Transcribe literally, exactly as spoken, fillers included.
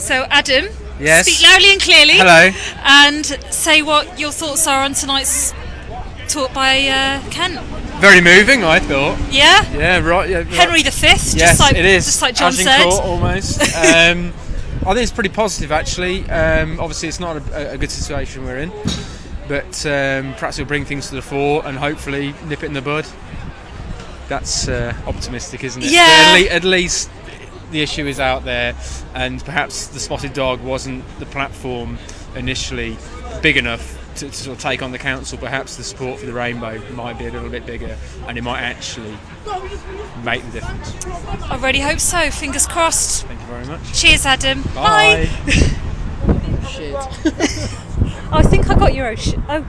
So, Adam, Yes. speak loudly and clearly. Hello. And say what your thoughts are on tonight's talk by uh, Kent. Very moving, I thought. Yeah? Yeah, right. Yeah, right. Henry the Fifth, Yes, just like, it is. just like John said. Agincourt, almost. um, I think it's pretty positive, actually. Um, obviously, it's not a, a good situation we're in, but um, perhaps we'll bring things to the fore and hopefully nip it in the bud. That's uh, optimistic, isn't it? Yeah. At, le- at least the issue is out there, and perhaps the Spotted Dog wasn't the platform initially big enough to, to sort of take on the council. Perhaps the support for the rainbow might be a little bit bigger, and it might actually make the difference. I really hope so. Fingers crossed. Thank you very much. Cheers, Adam. Bye. Bye. Shit. I think I got your oh, sh- oh